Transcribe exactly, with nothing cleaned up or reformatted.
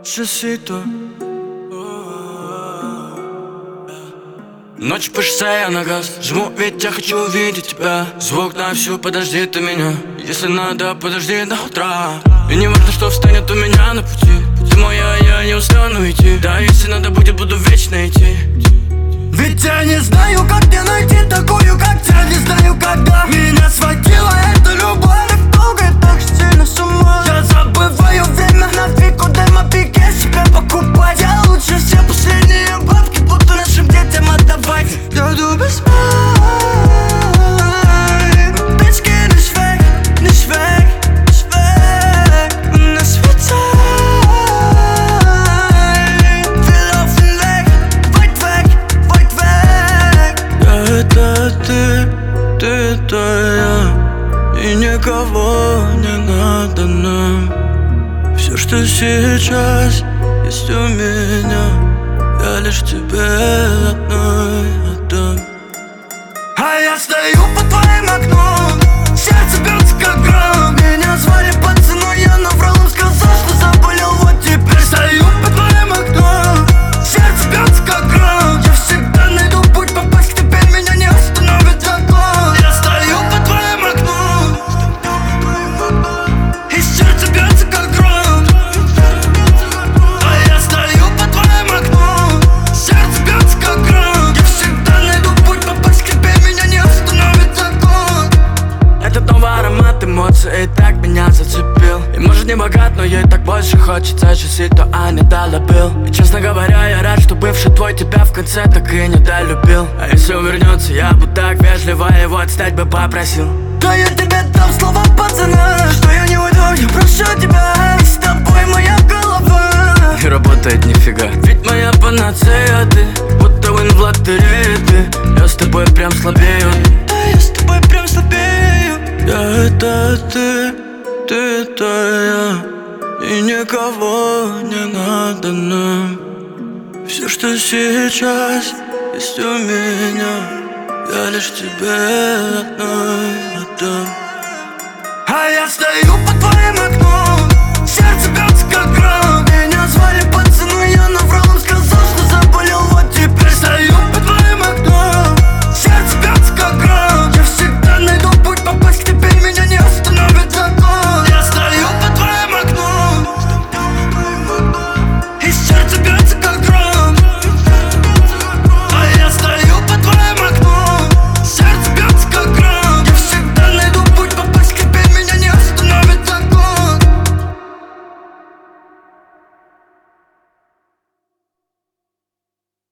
Je suis toi. Ночь по шоссе, я на газ жму, ведь я хочу увидеть тебя. Звук на всю, подожди ты меня. Если надо, подожди до утра. И не важно, что встанет у меня на пути. Ты моя, я не устану идти. Да, если надо будет, буду вечно идти. Ведь я не знаю, как мне найти такую, как тебя. Не знаю, когда меня схватила эта любовь. Так долго и так сильно с ума. Я забываю время на фику, дай мопике себя покупать. Я лучше все последние бабки буду нашим детям отдавать. Иду без май. Bitch, nicht weg, nicht weg, nicht weg. Es wird Zeit. Wir laufen weg, weit weg, weit weg. Да, это ты, ты это я. И никого не надо нам. Все, что сейчас есть у меня, я лишь тебе одной отдам. А я стою под твоим окном, сердце бьется как гром. Меня звали пацаном, я наврал, он сказал, что заболел. Вот теперь стою под твоим окном, сердце бьется как гром. Я всегда найду путь попасть к тебе, меня не остановит закон. Я стою под твоим окном, и сердце бьется как гром. А я стою под твоим окном, сердце бьется как гром. Я всегда найду путь попасть к тебе, меня не остановит закон. Этот новый аромат эмоций и так меня зацепил. И может не богат, но ей так больше хочется. Часы то а не долюбил. И честно говоря, я рад, что бывший твой тебя в конце так и не долюбил. А если он вернется, я бы так вежливо его отстать бы попросил. Да я тебе дам слова пацана, что я не уйду, я прошу тебя. И с тобой моя голова Не работает нифига. Ведь моя панацея ты, будто вин в лотерее ты. Я с тобой прям слабею. Да я с тобой прям слабею. Я это ты, ты это я. И никого не надо нам. Все, что сейчас есть у меня, я лишь тебе одной отдам. А я стою под